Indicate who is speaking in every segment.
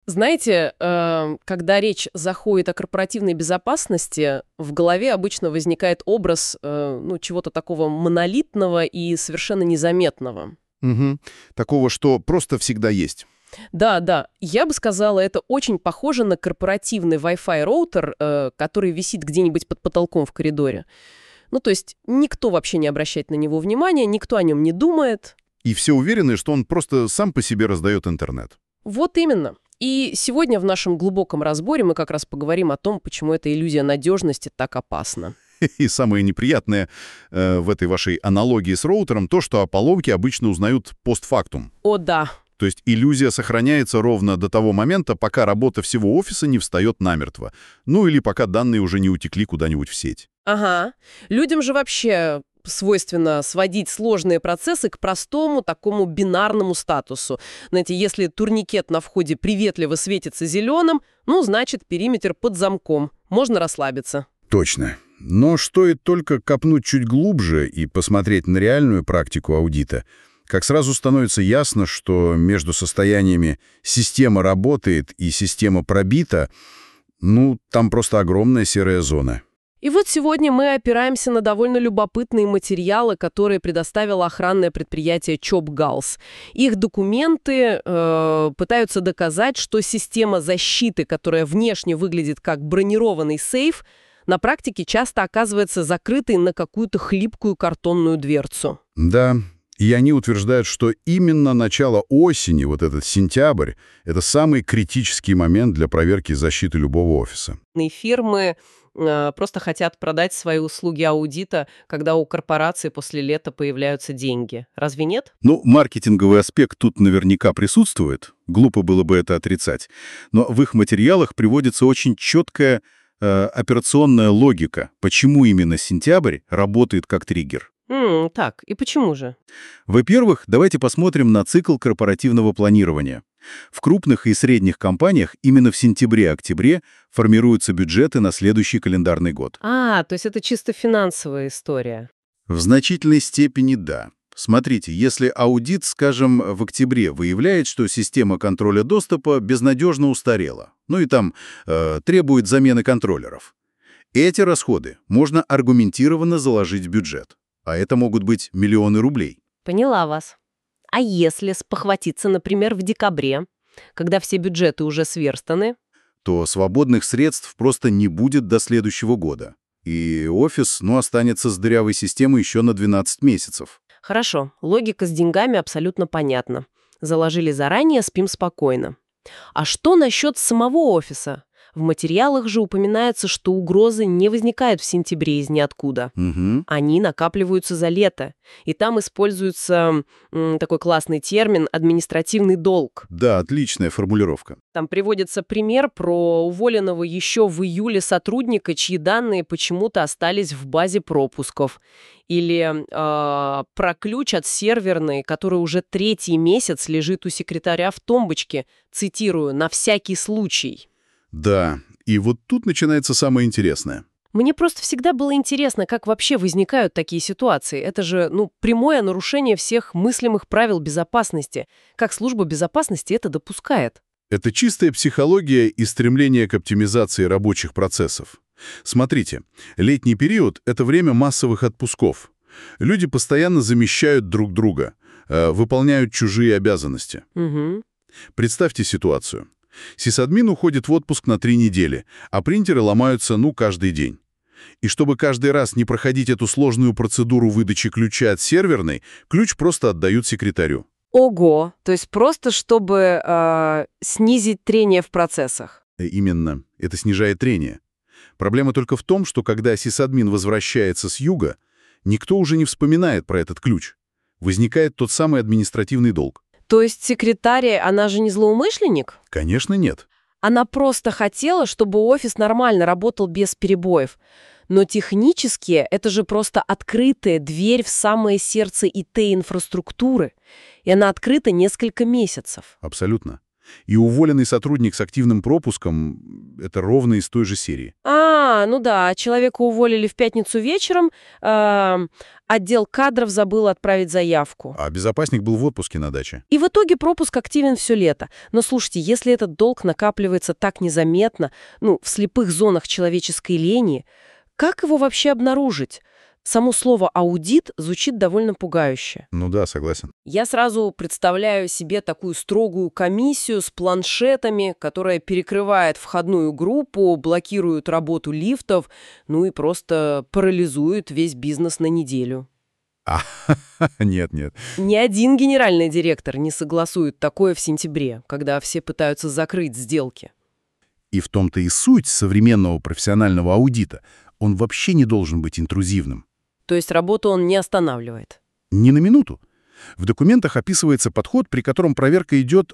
Speaker 1: Знаете, когда речь заходит о корпоративной безопасности, в голове обычно возникает образ чего-то такого монолитного и совершенно незаметного.
Speaker 2: Мгм. Такого, что просто всегда есть.
Speaker 1: Да, да, я бы сказала, это очень похоже на корпоративный Wi-Fi роутер, который висит где-нибудь под потолком в коридоре. Ну, то есть никто вообще не обращает на него внимания, никто о нем не думает.
Speaker 2: И все уверены, что он просто сам по себе раздает интернет.
Speaker 1: Вот именно. И сегодня в нашем глубоком разборе мы как раз поговорим о том, почему эта иллюзия надежности так опасна.
Speaker 2: И самое неприятное в этой вашей аналогии с роутером то, что о поломке обычно узнают постфактум.
Speaker 1: О, да.
Speaker 2: То есть иллюзия сохраняется ровно до того момента, пока работа всего офиса не встает намертво. Ну или пока данные уже не утекли куда-нибудь в сеть.
Speaker 1: Ага. Людям же вообще свойственно сводить сложные процессы к простому такому бинарному статусу. Знаете, если турникет на входе приветливо светится зеленым, ну, значит, периметр под замком. Можно расслабиться.
Speaker 3: Точно. Но стоит только копнуть чуть глубже и посмотреть на реальную практику аудита, как сразу становится ясно, что между состояниями «система работает» и «система пробита», там просто огромная серая зона.
Speaker 1: И вот сегодня мы опираемся на довольно любопытные материалы, которые предоставило охранное предприятие ChopGals. Их документы пытаются доказать, что система защиты, которая внешне выглядит как бронированный сейф, на практике часто оказывается закрытой на какую-то хлипкую картонную дверцу.
Speaker 3: Да, и они утверждают, что именно начало осени, вот этот сентябрь, это самый критический момент для проверки защиты любого офиса.
Speaker 1: И фирмы просто хотят продать свои услуги аудита, когда у корпорации после лета появляются деньги. Разве нет?
Speaker 3: Маркетинговый аспект тут наверняка присутствует, глупо было бы это отрицать, но в их материалах приводится очень четкая операционная логика, почему именно сентябрь работает как триггер.
Speaker 1: Так, и почему же?
Speaker 3: Во-первых, давайте посмотрим на цикл корпоративного планирования. В крупных и средних компаниях именно в сентябре-октябре формируются бюджеты на следующий календарный год.
Speaker 1: То есть это чисто финансовая история.
Speaker 3: В значительной степени да. Смотрите, если аудит, скажем, в октябре выявляет, что система контроля доступа безнадежно устарела, требует замены контроллеров, эти расходы можно аргументированно заложить в бюджет. А это могут быть миллионы рублей.
Speaker 1: Поняла вас. А если спохватиться, например, в декабре, когда все бюджеты уже сверстаны?
Speaker 3: То свободных средств просто не будет до следующего года. И офис, останется с дырявой системой еще на 12 месяцев.
Speaker 1: Хорошо, логика с деньгами абсолютно понятна. Заложили заранее, спим спокойно. А что насчет самого офиса? В материалах же упоминается, что угрозы не возникают в сентябре из ниоткуда.
Speaker 3: Угу.
Speaker 1: Они накапливаются за лето. И там используется такой классный термин «административный долг».
Speaker 3: Да, отличная формулировка.
Speaker 1: Там приводится пример про уволенного еще в июле сотрудника, чьи данные почему-то остались в базе пропусков. Или про ключ от серверной, который уже 3-й месяц лежит у секретаря в тумбочке, цитирую, «на всякий случай».
Speaker 3: Да, и вот тут начинается самое интересное.
Speaker 1: Мне просто всегда было интересно, как вообще возникают такие ситуации. Это же, прямое нарушение всех мыслимых правил безопасности. Как служба безопасности это допускает?
Speaker 2: Это чистая психология и стремление к оптимизации рабочих процессов. Смотрите, летний период — это время массовых отпусков. Люди постоянно замещают друг друга, выполняют чужие обязанности.
Speaker 1: Угу.
Speaker 2: Представьте ситуацию. Сисадмин уходит в отпуск на 3 недели, а принтеры ломаются, каждый день. И чтобы каждый раз не проходить эту сложную процедуру выдачи ключа от серверной, ключ просто отдают секретарю.
Speaker 1: Ого! То есть просто чтобы снизить трение в процессах.
Speaker 2: Именно. Это снижает трение. Проблема только в том, что когда сисадмин возвращается с юга, никто уже не вспоминает про этот ключ. Возникает тот самый административный долг.
Speaker 1: То есть секретарь, она же не злоумышленник?
Speaker 2: Конечно, нет.
Speaker 1: Она просто хотела, чтобы офис нормально работал без перебоев. Но технически это же просто открытая дверь в самое сердце ИТ-инфраструктуры. И она открыта несколько месяцев.
Speaker 2: Абсолютно. И уволенный сотрудник с активным пропуском — это ровно из той же серии.
Speaker 1: Ну да, человека уволили в пятницу вечером, отдел кадров забыл отправить заявку.
Speaker 2: А безопасник был в отпуске на даче.
Speaker 1: И в итоге пропуск активен все лето. Но слушайте, если этот долг накапливается так незаметно, в слепых зонах человеческой лени, как его вообще обнаружить? Само слово «аудит» звучит довольно пугающе.
Speaker 2: Ну да, согласен.
Speaker 1: Я сразу представляю себе такую строгую комиссию с планшетами, которая перекрывает входную группу, блокирует работу лифтов, и просто парализует весь бизнес на неделю.
Speaker 2: Нет.
Speaker 1: Ни один генеральный директор не согласует такое в сентябре, когда все пытаются закрыть сделки.
Speaker 2: И в том-то и суть современного профессионального аудита. Он вообще не должен быть интрузивным.
Speaker 1: То есть работу он не останавливает.
Speaker 2: Ни на минуту. В документах описывается подход, при котором проверка идет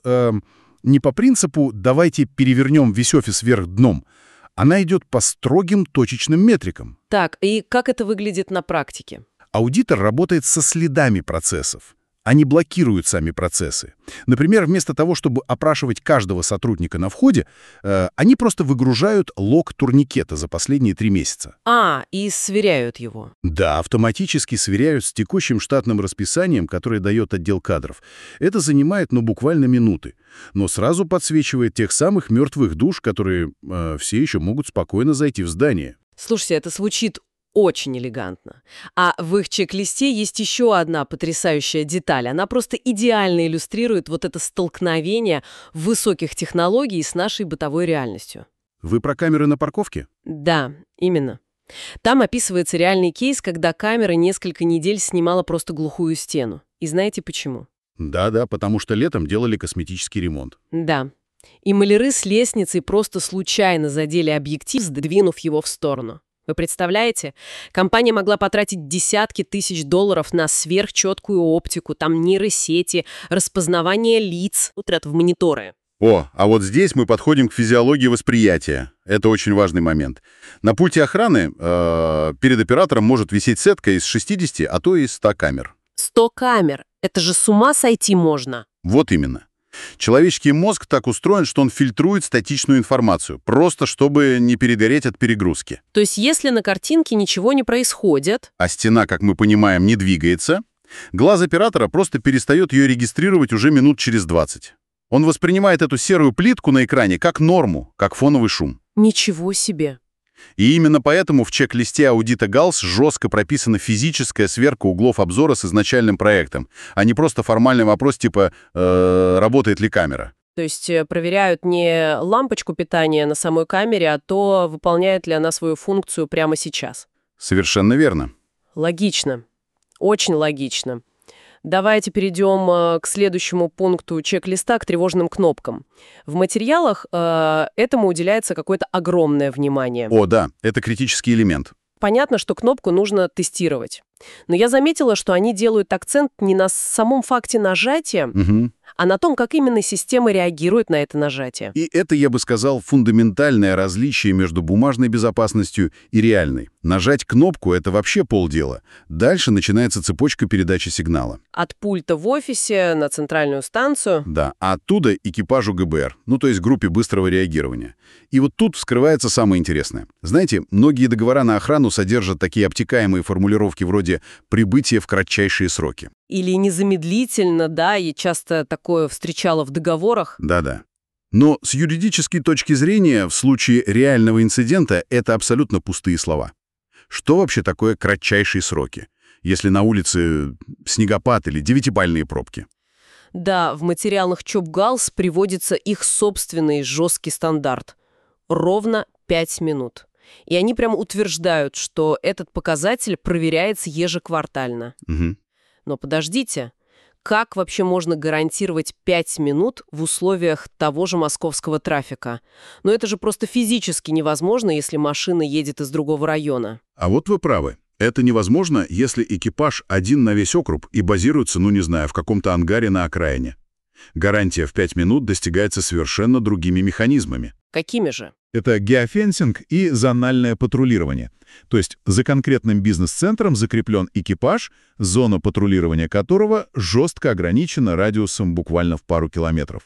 Speaker 2: не по принципу «давайте перевернем весь офис вверх дном», она идет по строгим точечным метрикам.
Speaker 1: Так, и как это выглядит на практике?
Speaker 2: Аудитор работает со следами процессов. Они блокируют сами процессы. Например, вместо того, чтобы опрашивать каждого сотрудника на входе, они просто выгружают лог турникета за последние 3 месяца.
Speaker 1: И сверяют его.
Speaker 2: Да, автоматически сверяют с текущим штатным расписанием, которое дает отдел кадров. Это занимает, буквально минуты. Но сразу подсвечивает тех самых мертвых душ, которые все еще могут спокойно зайти в здание.
Speaker 1: Слушайте, это звучит очень элегантно. А в их чек-листе есть еще одна потрясающая деталь. Она просто идеально иллюстрирует вот это столкновение высоких технологий с нашей бытовой реальностью.
Speaker 2: Вы про камеры на парковке?
Speaker 1: Да, именно. Там описывается реальный кейс, когда камера несколько недель снимала просто глухую стену. И знаете почему?
Speaker 2: Да, потому что летом делали косметический ремонт.
Speaker 1: Да. И маляры с лестницей просто случайно задели объектив, сдвинув его в сторону. Вы представляете? Компания могла потратить десятки тысяч долларов на сверхчеткую оптику, там нейросети, распознавание лиц, в мониторы.
Speaker 2: А вот здесь мы подходим к физиологии восприятия. Это очень важный момент. На пульте охраны перед оператором может висеть сетка из 60, а то и 100 камер.
Speaker 1: 100 камер? Это же с ума сойти можно.
Speaker 2: Вот именно. Человеческий мозг так устроен, что он фильтрует статичную информацию, просто чтобы не перегореть от перегрузки.
Speaker 1: То есть если на картинке ничего не происходит,
Speaker 2: А стена, как мы понимаем, не двигается, глаз оператора просто перестает ее регистрировать уже минут через 20. Он воспринимает эту серую плитку на экране как норму, как фоновый шум.
Speaker 1: ничего себе.
Speaker 2: И именно поэтому в чек-листе аудита ГАЛС жестко прописана физическая сверка углов обзора с изначальным проектом, а не просто формальный вопрос типа «работает ли камера?».
Speaker 1: То есть проверяют не лампочку питания на самой камере, а то, выполняет ли она свою функцию прямо сейчас.
Speaker 2: Совершенно верно.
Speaker 1: Логично. Очень логично. Давайте перейдем к следующему пункту чек-листа, к тревожным кнопкам. В материалах этому уделяется какое-то огромное внимание.
Speaker 2: Да, это критический элемент.
Speaker 1: Понятно, что кнопку нужно тестировать. Но я заметила, что они делают акцент не на самом факте нажатия, а на том, как именно система реагирует на это нажатие.
Speaker 2: И это, я бы сказал, фундаментальное различие между бумажной безопасностью и реальной. Нажать кнопку — это вообще полдела. Дальше начинается цепочка передачи сигнала.
Speaker 1: От пульта в офисе на центральную станцию.
Speaker 2: Да, а оттуда экипажу ГБР, то есть группе быстрого реагирования. И вот тут вскрывается самое интересное. Знаете, многие договора на охрану содержат такие обтекаемые формулировки вроде «прибытие в кратчайшие сроки».
Speaker 1: Или незамедлительно, да, и часто такое встречала в договорах.
Speaker 2: Да. Но с юридической точки зрения, в случае реального инцидента, это абсолютно пустые слова. Что вообще такое кратчайшие сроки, если на улице снегопад или 9-бальные пробки?
Speaker 1: Да, в материалах ЧОП ГАЛС приводится их собственный жесткий стандарт. Ровно 5 минут. И они прямо утверждают, что этот показатель проверяется ежеквартально.
Speaker 2: Угу.
Speaker 1: Но подождите, как вообще можно гарантировать 5 минут в условиях того же московского трафика? Это же просто физически невозможно, если машина едет из другого района.
Speaker 2: А вот вы правы. Это невозможно, если экипаж один на весь округ и базируется, в каком-то ангаре на окраине. Гарантия в 5 минут достигается совершенно другими механизмами.
Speaker 1: Какими же?
Speaker 2: Это геофенсинг и зональное патрулирование. То есть за конкретным бизнес-центром закреплен экипаж, зона патрулирования которого жестко ограничена радиусом буквально в пару километров.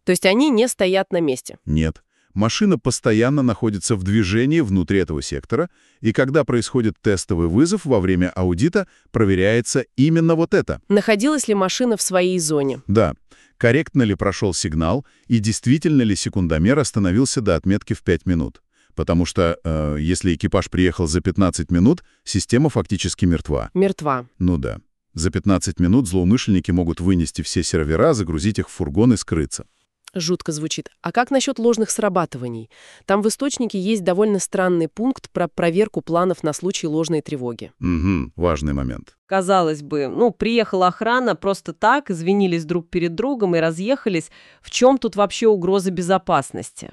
Speaker 1: То есть они не стоят на месте.
Speaker 2: Нет. Машина постоянно находится в движении внутри этого сектора, и когда происходит тестовый вызов во время аудита, проверяется именно вот это.
Speaker 1: Находилась ли машина в своей зоне?
Speaker 2: Да, корректно ли прошел сигнал, и действительно ли секундомер остановился до отметки в 5 минут. Потому что если экипаж приехал за 15 минут, система фактически мертва.
Speaker 1: Мертва.
Speaker 2: Ну да. За 15 минут злоумышленники могут вынести все сервера, загрузить их в фургон и скрыться.
Speaker 1: Жутко звучит. А как насчет ложных срабатываний? Там в источнике есть довольно странный пункт про проверку планов на случай ложной тревоги.
Speaker 2: Угу, важный момент.
Speaker 4: Казалось бы, приехала охрана просто так, извинились друг перед другом и разъехались. В чем тут вообще угроза безопасности?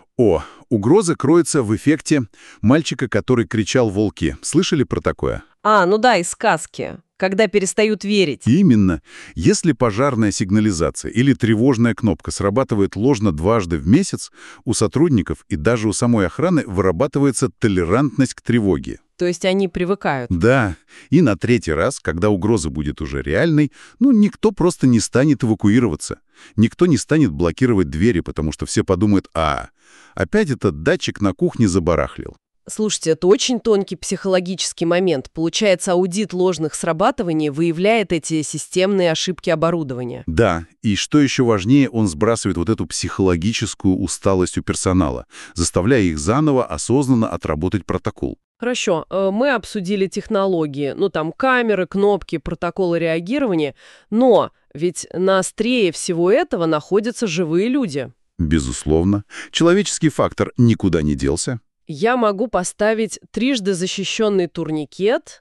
Speaker 2: Угроза кроется в эффекте мальчика, который кричал «волки». Слышали про такое?
Speaker 4: Ну да, из сказки. Когда перестают верить.
Speaker 2: Именно. Если пожарная сигнализация или тревожная кнопка срабатывает ложно дважды в месяц, у сотрудников и даже у самой охраны вырабатывается толерантность к тревоге.
Speaker 4: То есть они привыкают.
Speaker 2: Да, и на третий раз, когда угроза будет уже реальной, никто просто не станет эвакуироваться. Никто не станет блокировать двери, потому что все подумают: опять этот датчик на кухне забарахлил.
Speaker 1: Слушайте, это очень тонкий психологический момент. Получается, аудит ложных срабатываний выявляет эти системные ошибки оборудования.
Speaker 2: Да, и что еще важнее, он сбрасывает вот эту психологическую усталость у персонала, заставляя их заново осознанно отработать протокол.
Speaker 1: Хорошо, мы обсудили технологии, там камеры, кнопки, протоколы реагирования, но ведь на острие всего этого находятся живые люди.
Speaker 2: Безусловно. Человеческий фактор никуда не делся.
Speaker 1: Я могу поставить трижды защищенный турникет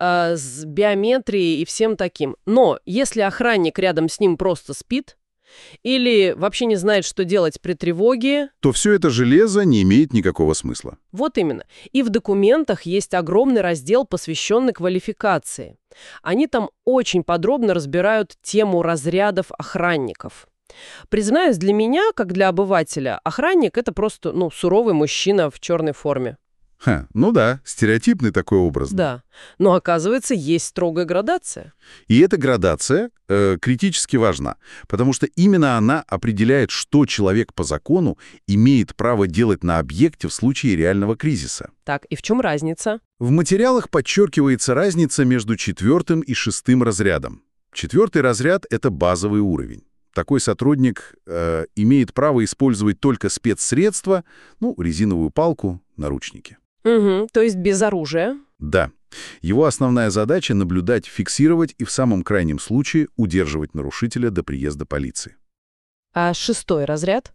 Speaker 1: с биометрией и всем таким. Но если охранник рядом с ним просто спит или вообще не знает, что делать при тревоге,
Speaker 2: то все это железо не имеет никакого смысла.
Speaker 1: Вот именно. И в документах есть огромный раздел, посвященный квалификации. Они там очень подробно разбирают тему разрядов охранников. Признаюсь, для меня, как для обывателя, охранник — это просто, суровый мужчина в черной форме.
Speaker 2: Ну да, стереотипный такой образ.
Speaker 1: Да, но оказывается, есть строгая градация.
Speaker 2: И эта градация критически важна, потому что именно она определяет, что человек по закону имеет право делать на объекте в случае реального кризиса.
Speaker 1: Так, и в чем разница?
Speaker 2: В материалах подчеркивается разница между 4 и 6 разрядом. 4 разряд — это базовый уровень. Такой сотрудник имеет право использовать только спецсредства, резиновую палку, наручники.
Speaker 1: Угу, то есть без оружия?
Speaker 2: Да. Его основная задача — наблюдать, фиксировать и в самом крайнем случае удерживать нарушителя до приезда полиции.
Speaker 1: А 6 разряд?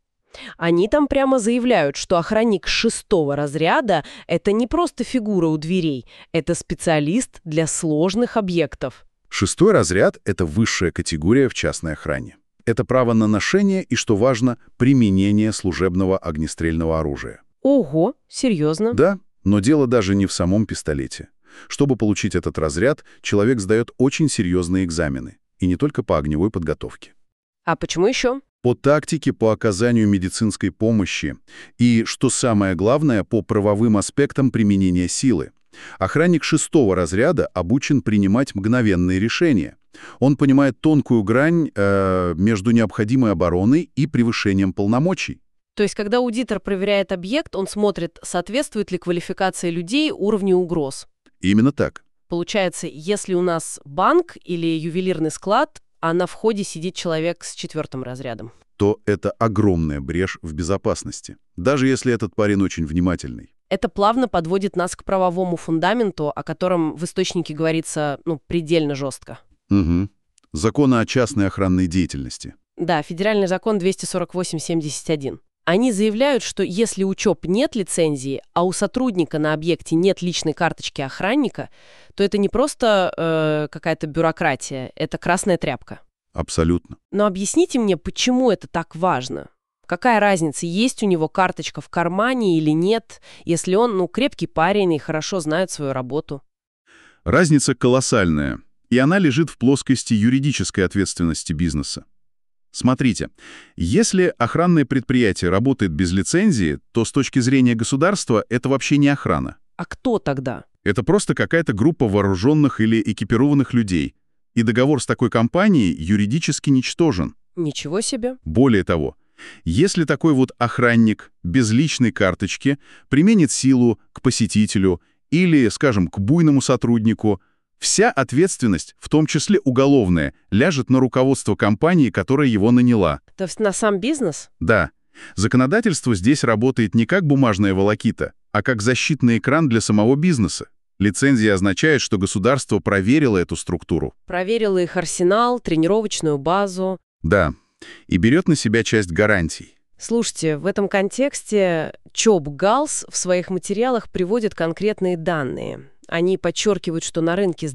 Speaker 1: Они там прямо заявляют, что охранник 6 разряда — это не просто фигура у дверей, это специалист для сложных объектов.
Speaker 2: 6 разряд — это высшая категория в частной охране. Это право на ношение и, что важно, применение служебного огнестрельного оружия.
Speaker 1: Ого, серьезно?
Speaker 2: Да, но дело даже не в самом пистолете. Чтобы получить этот разряд, человек сдает очень серьезные экзамены. И не только по огневой подготовке.
Speaker 1: А почему еще?
Speaker 2: По тактике, по оказанию медицинской помощи и, что самое главное, по правовым аспектам применения силы. Охранник 6 разряда обучен принимать мгновенные решения. Он понимает тонкую грань между необходимой обороной и превышением полномочий.
Speaker 1: То есть, когда аудитор проверяет объект, он смотрит, соответствует ли квалификация людей уровню угроз.
Speaker 2: Именно так.
Speaker 1: Получается, если у нас банк или ювелирный склад, а на входе сидит человек с 4 разрядом,
Speaker 2: то это огромная брешь в безопасности, даже если этот парень очень внимательный.
Speaker 1: Это плавно подводит нас к правовому фундаменту, о котором в источнике говорится, предельно жестко.
Speaker 2: Угу. Законы о частной охранной деятельности.
Speaker 1: Да, федеральный закон 248/71. Они заявляют, что если у ЧОП нет лицензии, а у сотрудника на объекте нет личной карточки охранника, то это не просто какая-то бюрократия, это красная тряпка.
Speaker 2: Абсолютно.
Speaker 1: Но объясните мне, почему это так важно? Какая разница, есть у него карточка в кармане или нет, если он, крепкий парень и хорошо знает свою работу?
Speaker 2: Разница колоссальная, и она лежит в плоскости юридической ответственности бизнеса. Смотрите, если охранное предприятие работает без лицензии, то с точки зрения государства это вообще не охрана.
Speaker 1: А кто тогда?
Speaker 2: Это просто какая-то группа вооруженных или экипированных людей. И договор с такой компанией юридически ничтожен.
Speaker 1: Ничего себе.
Speaker 2: Более того, если такой вот охранник без личной карточки применит силу к посетителю или, скажем, к буйному сотруднику, вся ответственность, в том числе уголовная, ляжет на руководство компании, которая его наняла.
Speaker 1: То есть на сам бизнес?
Speaker 2: Да, законодательство здесь работает не как бумажная волокита, а как защитный экран для самого бизнеса. Лицензия означает, что государство проверило эту структуру.
Speaker 1: Проверила их арсенал, тренировочную базу.
Speaker 2: Да, и берет на себя часть гарантий.
Speaker 1: Слушайте, в этом контексте ЧОП Галс в своих материалах приводит конкретные данные. Они подчеркивают, что на рынке с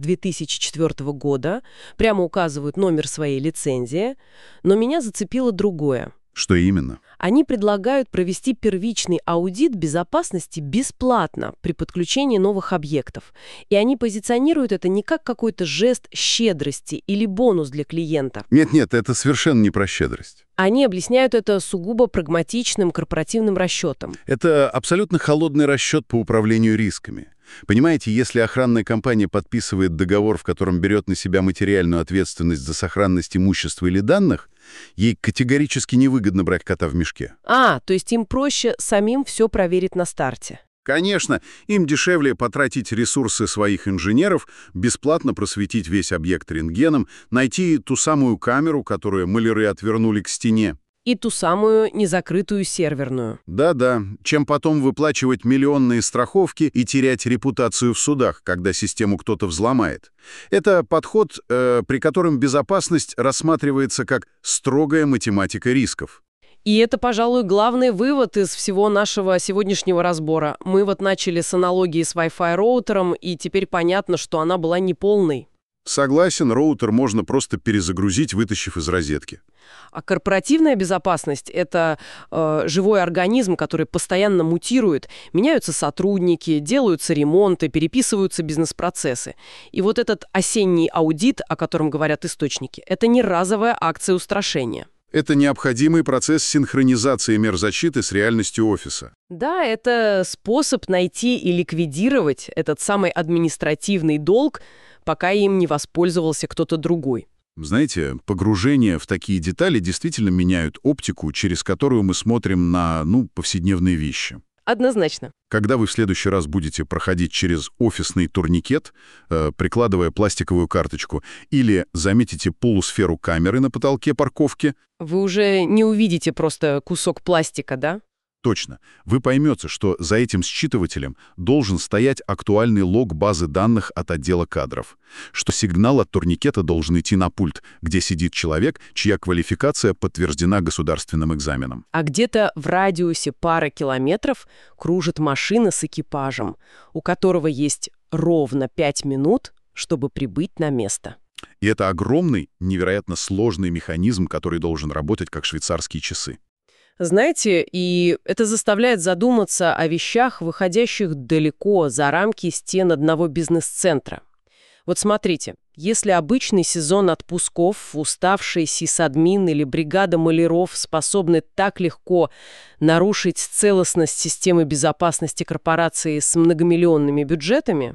Speaker 1: 2004 года, прямо указывают номер своей лицензии, но меня зацепило другое.
Speaker 2: Что именно?
Speaker 1: Они предлагают провести первичный аудит безопасности бесплатно при подключении новых объектов. И они позиционируют это не как какой-то жест щедрости или бонус для клиента.
Speaker 2: Нет, это совершенно не про щедрость.
Speaker 1: Они объясняют это сугубо прагматичным корпоративным расчетом.
Speaker 2: Это абсолютно холодный расчет по управлению рисками. Понимаете, если охранная компания подписывает договор, в котором берет на себя материальную ответственность за сохранность имущества или данных, ей категорически невыгодно брать кота в мешке.
Speaker 1: То есть им проще самим все проверить на старте.
Speaker 2: Конечно, им дешевле потратить ресурсы своих инженеров, бесплатно просветить весь объект рентгеном, найти ту самую камеру, которую маляры отвернули к стене.
Speaker 1: И ту самую незакрытую серверную.
Speaker 2: Да-да, чем потом выплачивать миллионные страховки и терять репутацию в судах, когда систему кто-то взломает. Это подход, при котором безопасность рассматривается как строгая математика рисков.
Speaker 1: И это, пожалуй, главный вывод из всего нашего сегодняшнего разбора. Мы вот начали с аналогии с Wi-Fi роутером, и теперь понятно, что она была неполной.
Speaker 2: Согласен, роутер можно просто перезагрузить, вытащив из розетки.
Speaker 1: А корпоративная безопасность – это живой организм, который постоянно мутирует. Меняются сотрудники, делаются ремонты, переписываются бизнес-процессы. И вот этот осенний аудит, о котором говорят источники, это не разовая акция устрашения.
Speaker 2: Это необходимый процесс синхронизации мер защиты с реальностью офиса.
Speaker 1: Да, это способ найти и ликвидировать этот самый административный долг, пока им не воспользовался кто-то другой.
Speaker 2: Знаете, погружение в такие детали действительно меняют оптику, через которую мы смотрим на, повседневные вещи.
Speaker 1: Однозначно.
Speaker 2: Когда вы в следующий раз будете проходить через офисный турникет, прикладывая пластиковую карточку, или заметите полусферу камеры на потолке парковки,
Speaker 1: вы уже не увидите просто кусок пластика, да?
Speaker 2: точно, вы поймете, что за этим считывателем должен стоять актуальный лог базы данных от отдела кадров, что сигнал от турникета должен идти на пульт, где сидит человек, чья квалификация подтверждена государственным экзаменом.
Speaker 1: А где-то в радиусе пары километров кружит машина с экипажем, у которого есть ровно 5 минут, чтобы прибыть на место.
Speaker 2: И это огромный, невероятно сложный механизм, который должен работать как швейцарские часы.
Speaker 1: Знаете, и это заставляет задуматься о вещах, выходящих далеко за рамки стен одного бизнес-центра. Вот смотрите, если обычный сезон отпусков, уставший сисадмин или бригада маляров способны так легко нарушить целостность системы безопасности корпорации с многомиллионными бюджетами,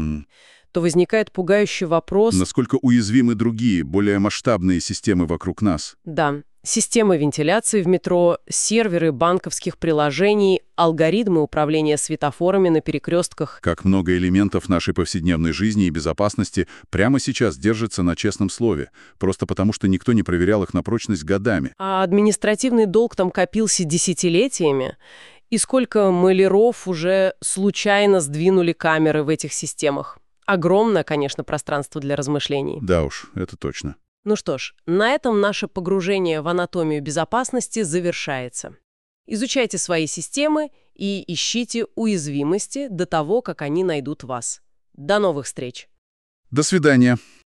Speaker 1: то возникает пугающий вопрос...
Speaker 2: Насколько уязвимы другие, более масштабные системы вокруг нас?
Speaker 1: Да. Системы вентиляции в метро, серверы банковских приложений, алгоритмы управления светофорами на перекрестках.
Speaker 2: Как много элементов нашей повседневной жизни и безопасности прямо сейчас держатся на честном слове, просто потому что никто не проверял их на прочность годами.
Speaker 1: А административный долг там копился десятилетиями. И сколько маляров уже случайно сдвинули камеры в этих системах. Огромное, конечно, пространство для размышлений.
Speaker 2: Да уж, это точно.
Speaker 1: Ну что ж, на этом наше погружение в анатомию безопасности завершается. Изучайте свои системы и ищите уязвимости до того, как они найдут вас. До новых встреч!
Speaker 2: До свидания.